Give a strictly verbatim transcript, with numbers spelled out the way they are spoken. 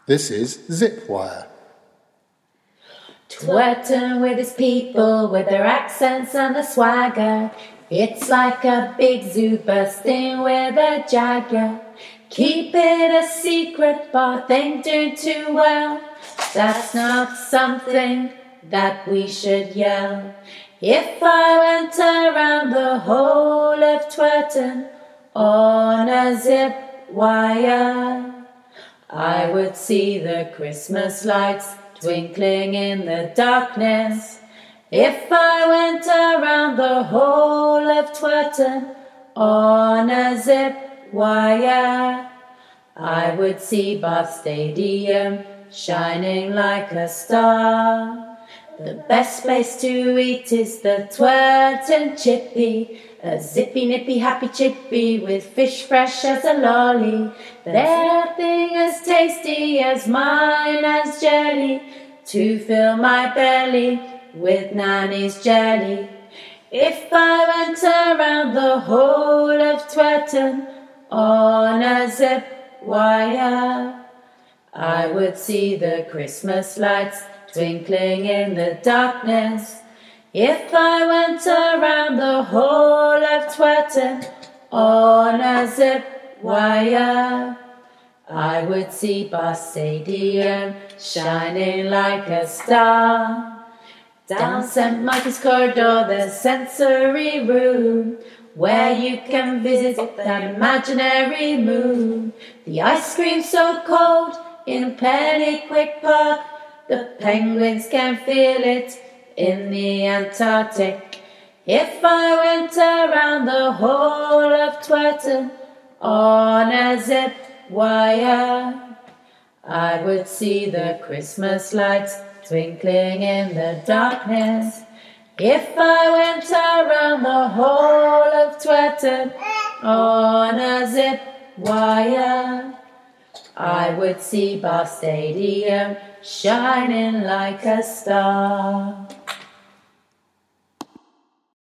This is Zipwire. Twerton with his people, with their accents and the swagger. It's like a big zoo bursting with a jagger. Keep it a secret, but ain't doing too well. That's not something that we should yell. If I went around the whole of Twerton on a zip wire, I would see the Christmas lights twinkling in the darkness. If I went around the whole of Twerton on a zip wire, I would see Bath Stadium shining like a star. The best place to eat is the Twerton Chippy, a zippy nippy happy chippy with fish fresh as a lolly. There's nothing as tasty as mine as jelly to fill my belly with Nanny's jelly. If I went around the whole of Twerton on a zip wire, I would see the Christmas lights twinkling in the darkness. If I went around the whole of Twerton on a zip wire, I would see Bath Stadium shining like a star. Down Saint Michael's corridor there's sensory room, where you can visit that imaginary moon. The ice cream's so cold in Pennyquick Park, the penguins can feel it in the Antarctic. If I went around the whole of Twerton on a zip wire, I would see the Christmas lights twinkling in the darkness. If I went around the whole of Twerton on a zip wire, I would see Bath Stadium shining like a star.